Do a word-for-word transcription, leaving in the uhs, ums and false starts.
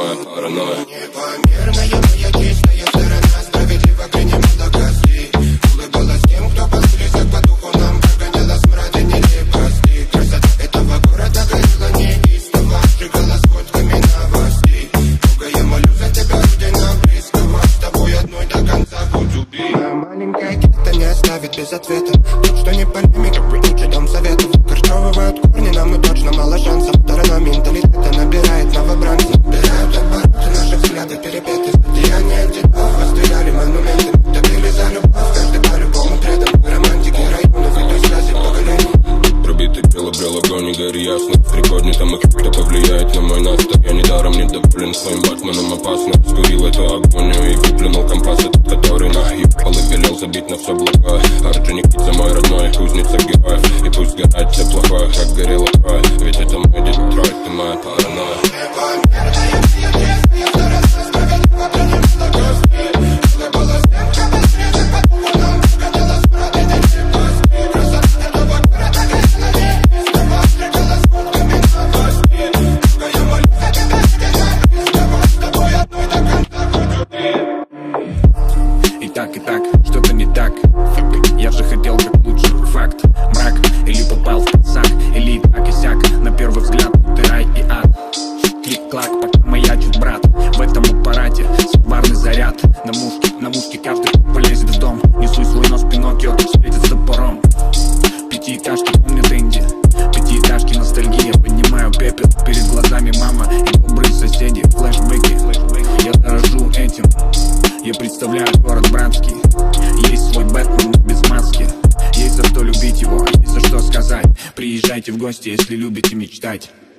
моя паранойя. Непомерная моя чистая сторона, справедливо принимала кости. Улыбалась тем, кто был близок по духу, нам прогоняла смрад и нелепости. Красота этого города горела неистово, сжигала сводками новостей. Бога, я молю за тебя, родина близкого, с тобой одной до конца будь убей. Моя маленькая гетто не оставит без ответа. Тут что не полемика, лучше дом советов. Корчевывают корни, нам и точно мало шансов. Сторона менталитета набирает новобранцев. Убирают обороты наших взглядов перепеты. Деяния дедов воздвигали монументы. Топили за любовь, каждый по-любому предан. Романтики районов и той связи поколений. Пробитый бело-брел огонь и гори ясно. Пригоднитом их кто повлияет на мой настрой. Я недаром недоволен своим батманом, опасно. Скурил эту агонию и выплюнул компас этот, который наебал и велел забить на все благое. Орджоникидзе мой родной, кузница героев. И пусть горает все плохое, как горело трое. Ведь это мой Детройт, ты моя паранойя. Итак, итак, что-то не так. Я же хотел как лучше. Факт, мрак, или попал в пацак, или так и сяк. На первый взгляд, ты рай и ад. Клик-клак, пока маячит брат. В этом аппарате сварный заряд. На мушке, на мушке каждый полезет в дом. Несу свой нос Пиноккио, светит с топором. Пятиэтажки помнят Энди. Пятиэтажки ностальгия. Поднимаю пепел, перед глазами мама и добрые соседи. Флэшбэки, я дорожу этим. Я представляю город братский. Есть свой Бэтмен, но без маски. Есть за что любить его, есть за что сказать. Приезжайте в гости, если любите мечтать.